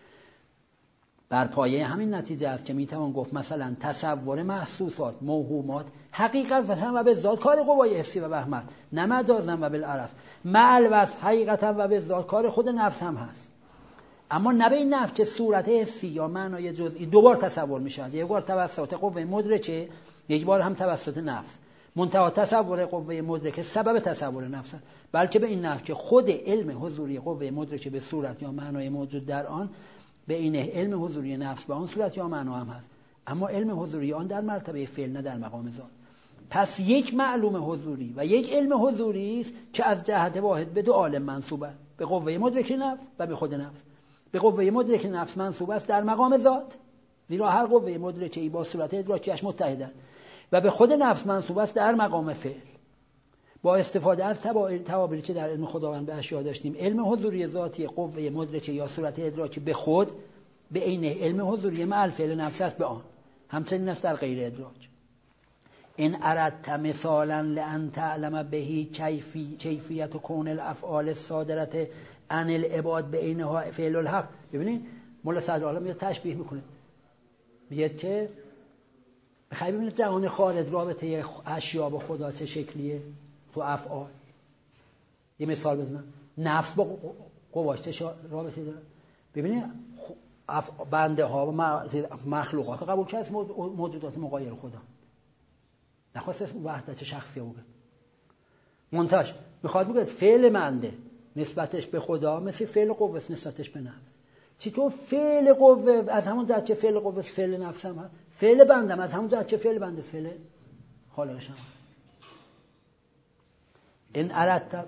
بر پایه همین نتیجه است که میتوان گفت مثلا تصور محسوسات، موهومات حقیقتا و به ذات کار قوای حسی و وهمت، نه مجازا و بالعرف، مع الوصف حقیقتا و به ذات کار خود نفس هم هست، اما نه به این نفس که صورت حسی یا معنای جزئی دوبار تصور میشود، یک بار توسط قوه مدرکه، یک بار هم توسط نفس. منتها تصور قوه مدرکه سبب تصور نفس است، بلکه به این نفس که خود علم حضوری قوه مدرکه به صورت یا معنای موجود در آن به این علم حضوری نفس به آن صورت یا معنا هم هست، اما علم حضوری آن در مرتبه فعل نه در مقام ذات. پس یک معلوم حضوری و یک علم حضوری است که از جهت واحد به دو عالم منسوب است، به قوه مدرکه نفس و به خود نفس. به قوه مدرکه نفس منسوب است در مقام ذات، زیرا هر قوه مدرکه ای با صورت ادراکیش متحده، و به خود نفس منسوب است در مقام فعل. با استفاده از تعابیری که در علم خداوند به اشیاء داشتیم، علم حضوری ذاتی قوه مدرکه یا صورت ادراکی به خود به عین علم حضوری مع الفعل نفس است به آن، همچنین است در غیر ادراک. ان اردت مثالا لان تعلم بهی کیفی کیفیت کون الافعال الصادره عن العباد بینها فعل الحق. ببینید مولا صدرالله میاد تشبیه میکنه، میگه که بخوای ببینید جهان خارج رابطه اشیاء با خدا چه شکلیه تو افعال. یه مثال بزنم، نفس با قواش چه رابطه داره. ببینید بنده ها و مخلوقات قبول کرد موجودات مغایر خدا، نخواست اسم وحدت شخصی بگه. منتش میخواد بگه فعل بنده نسبتش به خدا مثل فعل قوه نسبتش به نفس. چی تو فعل قوه از همون جهت که فعل قوه فعل نفس هم هست، فعل بنده از همون جهت که فعل بنده فعل خالقش هم. این اردت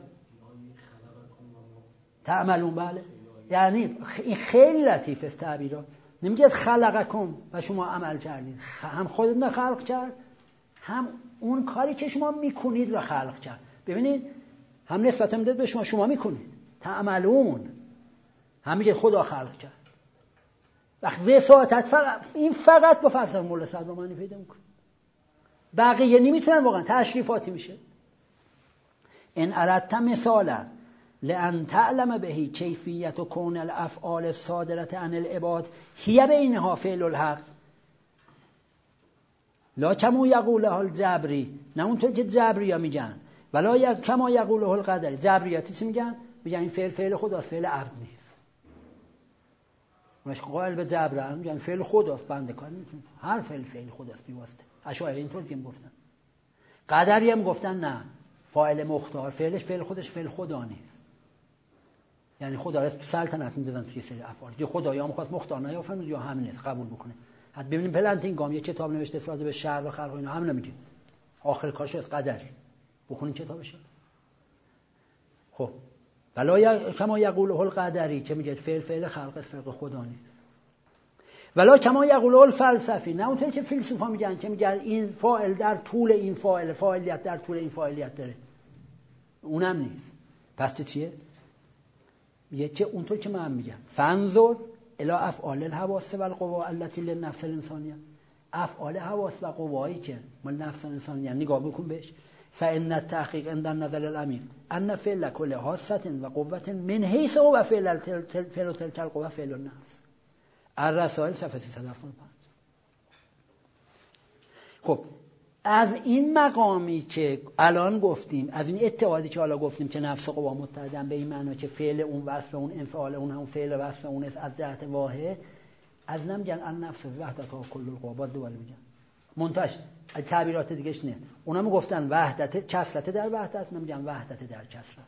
تعملون، بله، یعنی این خیلی لطیف است تعبیرات. نمیگه خلقکم و شما عمل کردید، هم خودتون خلق کرد هم اون کاری که شما میکنید را خلق کرد. ببینید هم نسبت میده به شما، شما میکنید تعملون، هم میگه خدا خلق کرد. وقت وساطت فقط این فقط با فلسفه مولا صدرالله معنی پیدا میکنه، بقیه نمیتونن واقعا تشریفاتی میشه. ان اردت مثالا لان تعلم بهی کیفیت و کون الافعال الصادره عن العباد هی بینها فعل الحق لا کما یقوله الجبری، نه اونطور که جبریا میگن، ولا کما یقوله القدری. جبریاتی چی میگن؟ میگن این فعل فعل خداست، فعل عبد نیست. مش قائل به جبر میگن فعل خداست، بنده کار نمیتونه، هر فعل فعل خداست بی واسطه. اشاعره اینطور که گفتن. قدری هم گفتن نه، فاعل مختار فعلش فعل خودش فعل خدا نیست، یعنی خدا را سلطنت میدادن توی سری افعال که خدا یا می‌خواست مختار نیافرد یا همین نیست قبول بکنه. حتی ببینیم پلنتینگام یه کتاب نوشته راجع به شر و خلق و اینا، همین میگه آخر کارش از قدری، بخونین کتابش. خب ولا کما یقوله القدری که میگه فعل فعل خلق خلق خدا نیست. ولا کما یقوله الفلسفی، نه اونطوری که فیلسوفا میگن که میگن این فاعل در طول این فاعل، فاعلیت در طول این فاعلیت داره، اونم نیست. پس چیه؟ میگه که اونطور که من میگم فانظر الی افعال الحواس و القوا التي للنفس الانسانیه، افعال حواس و قوایی که مال نفس انسانیه نگاه بکن بهش. فان التحقیق عند النظر العمیق ان فعل كل حاسه و قوه من حیث هو فعل فعل تلك القوه فعل النفس. الرسائل صفحه سیصد و هفتاد و پنج. خب از این مقامی که الان گفتیم، از این اتحادی که حالا گفتیم که نفس قوا متحدن به این معنی که فعل اون وصف اون انفعال اون هم فعل وصف اون است از جهت واحد، از نمیگن ان نفس وحدت ها کل القوا، باز دوباره میگن منتش تعبیرات دیگهش نه، اونم گفتن وحدت کثرت در وحدت، نمیگن وحدت در کثرت.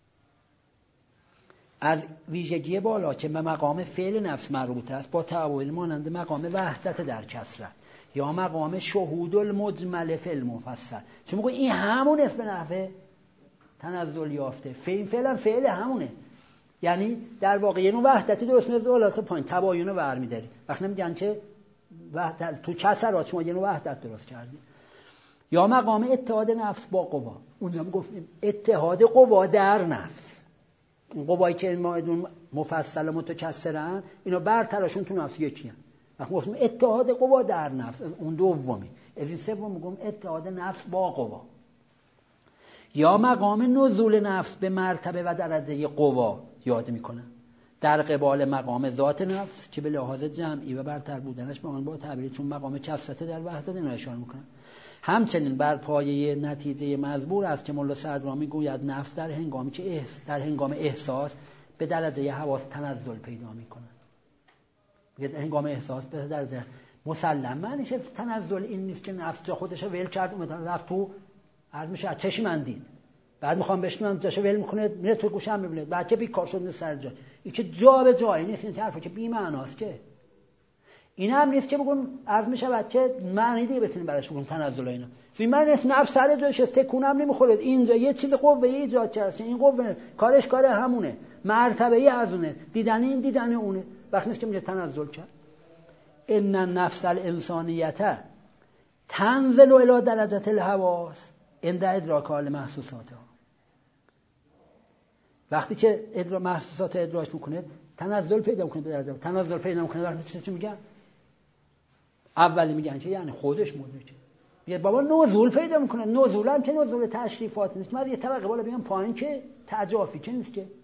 از ویژگی بالا که به مقام فعل نفس مربوط است با تعامل مانند مقام وحدت در کثرت یا مقام شهود المجمل فی المفصل. چون میگه این همون است به نحو تنزل یافته، فعل فعلا فعل همونه، یعنی در واقع یه نوع وحدتی درست میاد بالاتر پایین تباین رو برمی‌داری. وقتی نمیگن که وحدت تو کثرات شما یه نوع وحدت درست کردی. یا مقام اتحاد نفس با قوا، اونم گفتیم اتحاد قوا در نفس، این قوایی که ما مفصل و متکثرن اینا برترشون تو نفس یکی هستن. وقتی گفتیم اتحاد قوا در نفس، از اون دومی، از این سوم میگم اتحاد نفس با قوا. یا مقام نزول نفس به مرتبه و درجه قوا یاد میکنن در قبال مقام ذات نفس که به لحاظ جمعی و برتر بودنش به آن با تعبیرتون مقام کثرت در وحدت اینا اشاره میکنن. همچنین بر پایه نتیجه مزبور است که مولا صدرا میگوید نفس در هنگامی که احس در هنگام احساس به درجه حواس تنزل پیدا میکنه. میگه هنگام احساس به درجه مسلم معنیش تنزل این نیست که نفس جا خودش رو ول کرد اومد رفت تو عرض میشه چشم من دید، بعد میخوام بشنوم جاشو ول میکنه میره تو گوشم میبینه بعد که بیکار شد سر جا. این که جا به جایی نیست، این حرفه که بی معناست. که این هم نیست که بگون عرض میشه بچه معنی دیگه بتونیم براش بگیم تنزل اینا. این معنی نیست نفس سر جاش تکونم نمیخوره، اینجا یه چیز قوه ایجاد کرده، این قوه کارش کار همونه، مرتبه ای از اونه، دیدن این دیدن اونه. وقتی نیست که میگه تنزل کرد. ان النفس الانسانیه تنزل الی درجه الحواس عند ادراک حال محسوساتها. وقتی که ادراک محسوسات ادراک میکنه تنزل پیدا میکنه به درجه تنزل پیدا میکنه. وقتی چی میگن؟ اولی میگن که یعنی خودش مدرکه، میگه بابا نزول پیدا میکنه. نزول هم که نزول تشریفات نیست، من یه طبقه بالا بیام پایین که تجافی که نیست که،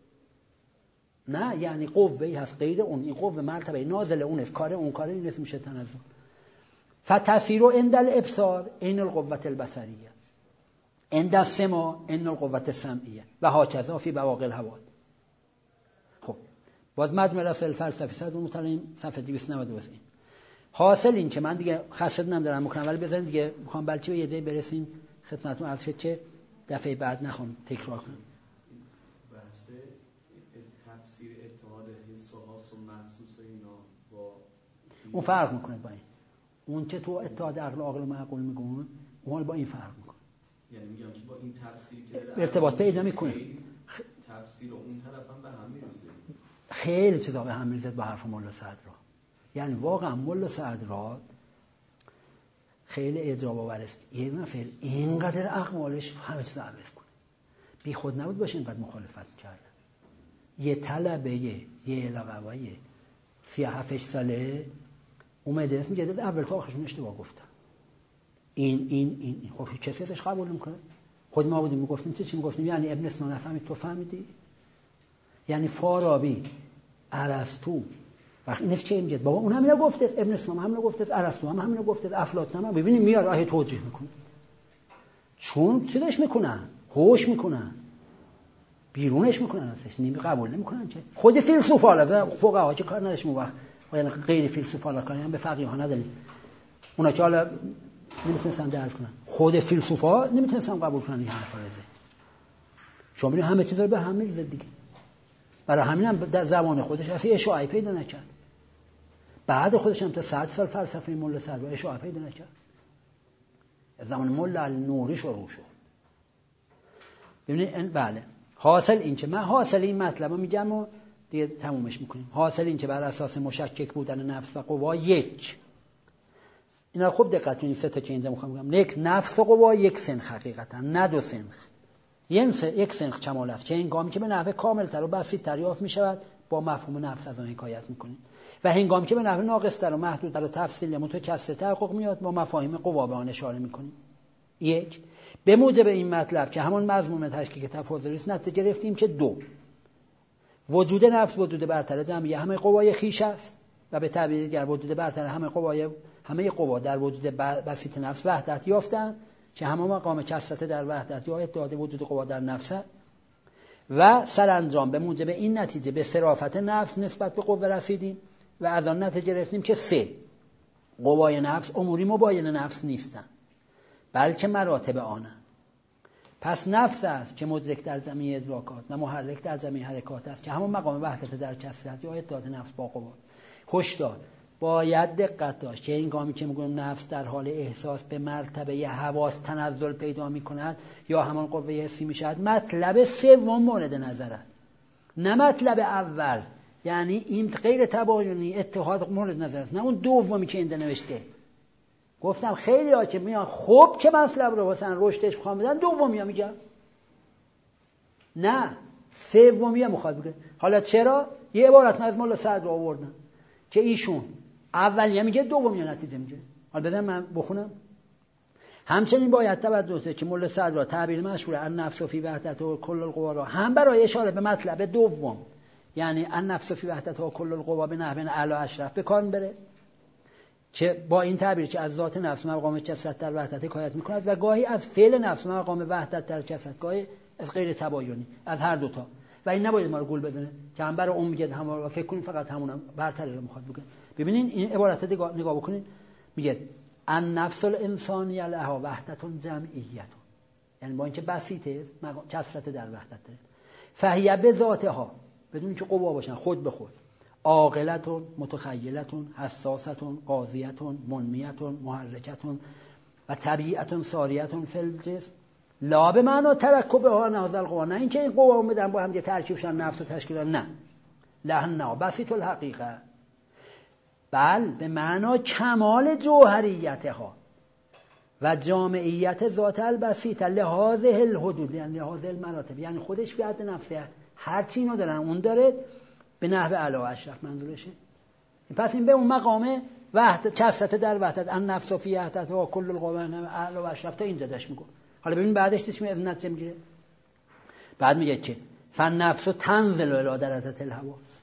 نه یعنی قوه‌ای هست غیر اون، این قوه مرتبه نازل اون است، کار اون کار این میشه تنزل. فتسیر عند الابصار این القوه البصریه عند السماع این القوه السمعیه و هاکذا فی بواقی الحوادث. خب باز مجمع رسائل فلسفی صد مطالعه صفحه دویست و نود و دو. حاصل این که من دیگه خاصت نمیدارم میکنم، ولی بذارید دیگه میخوام بلکه به یه جایی برسیم خدمتتون عرض شد که دفعه بعد نخوام تکرار کنم. بحث تفسیر اتحاد حس و حاس و محسوس و اینا با اون فرق میکنه با این. اون که تو اتحاد عقل عاقل و معقول میگن، اون با این فرق میکنه. یعنی میگم که با این تفسیر که ارتباط پیدا میکنه، تفسیر اون طرف هم به هم میرسه. خیلی چیزا به هم میرسه با حرف مولا صدرا. یعنی واقعا مولا صدرا خیلی ادراک آور است. یه نفر اینقدر اقوالش همه چیز عوض کنه. بی خود نبود باشه اینقدر مخالفت کرده. یه طلبه یه لقبایه سی هفتش ساله اومده اسم جدید اول تا آخرشون اشتباه گفتن. این این این خب کسی ازش قبول نمیکنه. خود ما بودیم میگفتیم چه چی میگفتیم؟ یعنی ابن سینا نفهمید تو فهمیدی؟ یعنی فارابی، ارسطو وقتی نیست که میگه بابا اون همینو گفته، ابن سینا هم همینو گفته، ارسطو هم همینو گفته، افلاطون هم. ببینید میاد راه توجیه میکنه. چون چیزش میکنن، هوش میکنن، بیرونش میکنن ازش، نمی قبول نمیکنن. که خود فیلسوفا حالا فقها که کار نداشت اون وقت، یعنی غیر فیلسوفا حالا کاری هم به فقیه ها نداریم، اونا که حالا نمیتونستن درک کنن، خود فیلسوفا نمیتونستن قبول کنن این حرفا رو. شما ببینید همه چیز رو به هم میریزه دیگه. برای همین هم در زمان خودش اصلا اشاعه پیدا نکرد. بعد خودش هم تا صد سال فلسفه مولا صدرا اشاعه پیدا نکرد. زمان مولا نوری شروع شد. ببینید بله حاصل این که من حاصل این مطلب رو میگم و دیگه تمومش میکنیم. حاصل این که بر اساس مشکک بودن نفس و قوا یک، اینا خوب دقت کنید، سه تا که اینجا میخوام بگم، یک نفس و قوا یک سنخ حقیقتا، نه دو سنخ. یک سنخ کمال است که هنگامی که به نحو کاملتر و بسیط‌تر یافت میشود با مفهوم نفس از آن حکایت میکنیم، و هنگامی که به نحو ناقص‌تر و محدودتر و تفصیلی متکثر تحقق میاد با مفاهیم قوا به آن اشاره میکنیم. یک، به موجب این مطلب که همان مضمون تشکیک تفاضلی است نتیجه گرفتیم که دو، وجود نفس وجود برتر جمعی همه قوای خیش است و به تعبیر دیگر وجود برتر همه قوای همه قوا در وجود بسیط نفس وحدت یافتند که همه مقام کثرت در وحدت یا اتحاد وجود قوا در نفس، و سرانجام به موجب این نتیجه به صرافت نفس نسبت به قوه رسیدیم و از آن نتیجه گرفتیم که سه، قوای نفس اموری مباین نفس نیستند بلکه مراتب آنند. پس نفس است که مدرک در جمعی ادراکات و محرک در جمعی حرکات است که همون مقام وحدت در کثرت یا اتحاد نفس با قوا. هشدار، باید دقت داشت که این گامی که میگم نفس در حال احساس به مرتبه حواس تنزل پیدا میکند یا همان قوه حسی میشد، مطلب سوم مورد نظره، نه مطلب اول، یعنی این غیر تباینی اتحاد مورد نظر است، نه اون دومی که اینجا نوشته. گفتم خیلی ها که میان خوب که مطلب رو واسه رشدش خواه میدن، دومی ها میگن نه، سومی ها میخواد بگه. حالا چرا؟ یه عبارت از مولا سعد رو آوردن که ایشون اولیه میگه دومی ها نتیجه میگه. حالا بدن من بخونم. همچنین باید توجه داشت که مولا سعد را تعبیر مشهور ان نفس فی وحدت و کل القوا را هم برای اشاره به مطلب دوم، یعنی ان نفس فی وحدت و کل القوا به نحو اعلی اشرف به کار بره، که با این تعبیر که از ذات نفس مقام کثرت در وحدت حکایت میکند و گاهی از فعل نفس مقام وحدت در کثرت، گاهی از غیر تباینی، از هر دوتا. و این نباید ما رو گول بزنه که هم برای اون میگه هم فکر کنید فقط همونم برتری رو میخواد بگه. ببینین این عبارت رو نگاه بکنید، میگه ان نفس الانسانی لها وحدت جمعیه، یعنی با اینکه بسیطه کثرت در وحدت داره، فهیه به ذاتها، بدون که قوا باشن خود به خود، عاقلتون، متخیلتون، حساستون، قاضیتون، منمیتون، محرکتون و طبیعتون ساریتون فی الجسم، لا به معنا ترکب ها نازل قوا، نه اینکه این قوا بدن با هم دیگه ترکیبشن نفس و تشکیل، نه لحنا بسیط الحقیقه، بل به معنا کمال جوهریتها و جامعیت ذات البسیط لحاظه الحدود، یعنی لحاظه المراتب، یعنی خودش فی حد نفسه، هر چی اینا دارن اون داره به نحو اعلی اشرف منظورشه. پس این به اون مقام وحدت کثرت در وحدت ان نفس فی وحدت و کل القوا اعلی اشرف تا اینجا داش میگه. حالا ببین بعدش چی میگه، از نتیجه میگیره. بعد میگه که فالنفس تنزل الی درجه الحواس،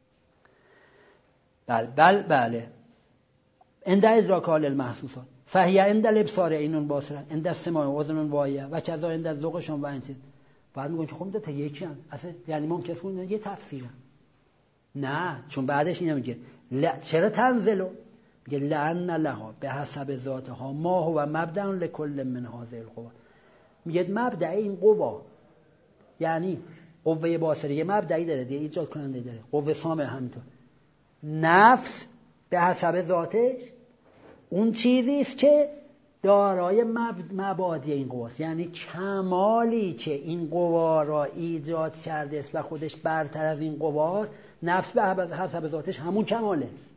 بله بله بله عند ادراک حال المحسوسات، فهی عند الابصار عین باصره، عند السماع اذن واعیه و کذا عند الذوقشون و این چیز. بعد میگه که خب دو تا یکی ان، اصلا یعنی ممکنه کنه یه تفسیره. نه، چون بعدش اینو میگه چرا تنزلو، میگه لعن لها به حسب ذاتها ما هو مبدأ لكل من هذه القوا، میگه مبدأ این قوا، یعنی قوه باصره مبدعی داره دیگه، ایجاد کننده داره، قوه سامع همینطور، نفس به حسب ذاتش اون چیزی است که دارای مبادی این قواست، یعنی کمالی که این قوا را ایجاد کرده است و خودش برتر از این قواست، نفس به حسب ذاتش همون کماله است.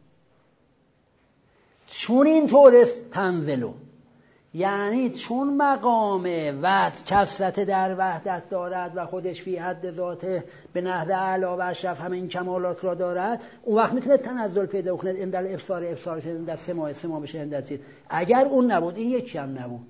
چون این طور است تنزلو، یعنی چون مقام وحدت کثرت در وحدت دارد و خودش فی حد ذاته به نحو اعلی و اشرف همه این کمالات را دارد، اون وقت میتونه تنزل پیدا کنه، اند الابصار ابصار شه، اند السماع سماع بشه، اند چیز. اگر اون نبود این یکی هم نبود.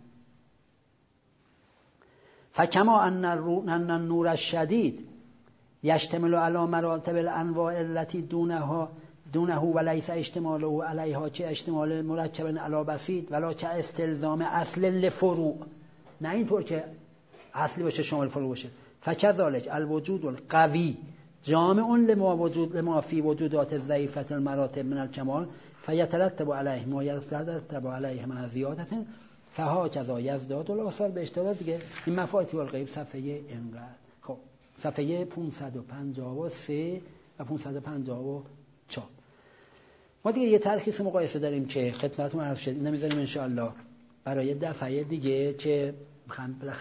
فکما ان النور الشدید یشتمل علی مراتب الانواع التي دونها دونه ولیس اشتماله علیها چه اشتمال مرکب علی بسیط ولا چه استلزام اصل لفروع، نه اینطور که اصلی باشه شامل فروع باشه. فکذالک الوجود القوی جامع لما وجود لما فی وجودات الضعیفه المراتب من الکمال فیترتب علیه ما یترتب علیه من زیادت فهاکذا یزداد الاثار به اشتراط دیگه. این مفاتیح الغیب صفحه اینقدر. خب صفحه پانصد و پنجاه و سه و پانصد و پنجاه و چهار. ما دیگه یه تلخیص مقایسه داریم که خدمتتون عرض شد، نمیذاریم ان شاء الله برای دفعه دیگه که میخوام بالاخره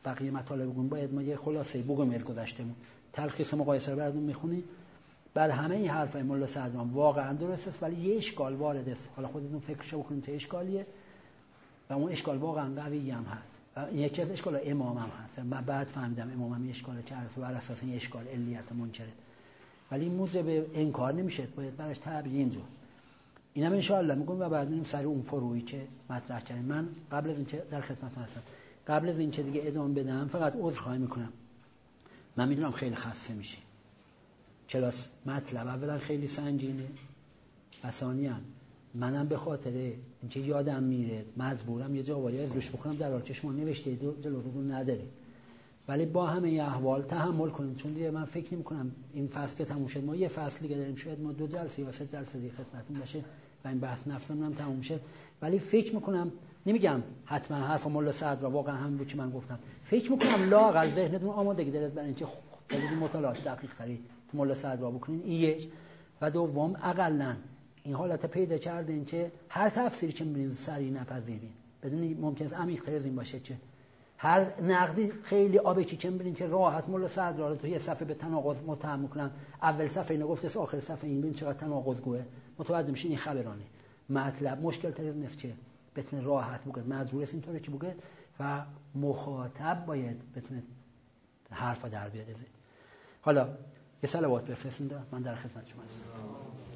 بقیه مطالب بگم باید ما یه خلاصه بگم گذشتمون تلخیص مقایسه رو براتون میخونیم. بعد همه این حرفای ملا صدران واقعا درست است ولی یه اشکال وارد است. حالا خودتون فکرشو بکنید چه اشکالیه و اون اشکال واقعا قوی هم هست و این یکی از اشکال امام هم هست. من بعد فهمیدم امام هم اشکال چه هست و بر اساس این اشکال علیت منکره ولی موجب انکار نمیشه باید براش تبیین جو. اینم ان شاء الله میگم و بعد میریم سر اون فروعی که مطرح کردیم. من قبل از اینکه در خدمتتون هستم قبل از اینکه دیگه ادامه بدم فقط عذرخواهی میکنم. من میدونم خیلی خسته میشی. کلاس مطلب اولا خیلی سنگینه و ثانیاً منم به خاطر اینکه یادم میره مجبورم یه جوابی از روش بخونم در حالی که شما نوشته جلوتون نداره ولی با همه احوال تحمل کنید چون دیگه من فکر نمی‌کنم این فصل که تموم شد ما یه فصل دیگه داریم شاید ما دو جلسه یا سه جلسه دیگه خدمتتون باشه و این بحث نفسم هم تموم شه ولی فکر می‌کنم نمیگم حتما حرف مولا صدر واقعا همین بود که من گفتم فکر می‌کنم لااقل ذهنتون آمادگی دارید برای اینکه خیلی مطالعات دقیق تری مولا صدر بکنین. این یک. و دوم اقلن این حالت پیدا کردین که هر تفسیری که می‌بینید سری نپذیرین بدون ممکن است عمیق‌تر از این باشه که هر نقدی خیلی آبکی که می‌بینید که راحت مولا صدر رو توی صفحه به تناقض متهم می‌کنن اول صفحه اینو گفته آخر صفحه این ببین چقدر تناقض‌گوئه متوجه میشین این خبرانه مطلب مشکل تر از نیست که بتونه راحت بگه مجبور است اینطوری که بگه و مخاطب باید بتونه حرفا در بیاره. حالا یه صلوات بفرستید من در خدمت شما هستم.